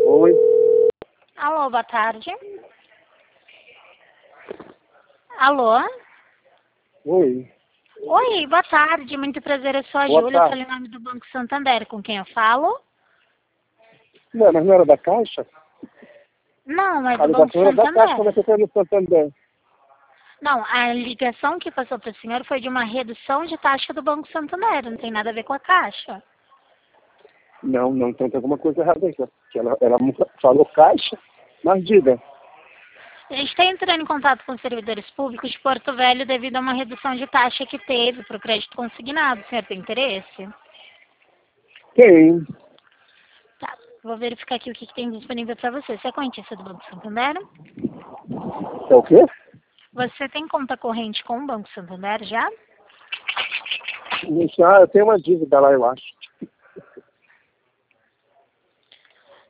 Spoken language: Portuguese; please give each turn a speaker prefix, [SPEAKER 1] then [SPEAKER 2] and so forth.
[SPEAKER 1] Oi.
[SPEAKER 2] Alô, boa tarde. Alô?
[SPEAKER 1] Oi.
[SPEAKER 2] Oi, boa tarde. Muito prazer, eu sou a
[SPEAKER 1] Boa
[SPEAKER 2] Júlia,
[SPEAKER 1] tarde.
[SPEAKER 2] falei em nome do Banco Santander. Com quem eu falo?
[SPEAKER 1] Não, mas não era da Caixa?
[SPEAKER 2] Não, é
[SPEAKER 1] A
[SPEAKER 2] do Banco
[SPEAKER 1] ligação era da Caixa, como é
[SPEAKER 2] Santander.
[SPEAKER 1] que eu tô no Santander?
[SPEAKER 2] Não, a ligação que passou para o senhor foi de uma redução de taxa do Banco Santander. Não tem nada a ver com a Caixa.
[SPEAKER 1] Não, então tem alguma coisa errada aí. Que ela falou Caixa, mas diga.
[SPEAKER 2] A gente está entrando em contato com os servidores públicos de Porto Velho devido a uma redução de taxa que teve para o crédito consignado. O senhor tem interesse?
[SPEAKER 1] Tem.
[SPEAKER 2] Tá, vou verificar aqui o que tem disponível para você. Você é correntista do Banco Santander?
[SPEAKER 1] É o quê?
[SPEAKER 2] Você tem conta corrente com o Banco Santander já?
[SPEAKER 1] Isso, eu tenho uma dívida lá, eu acho.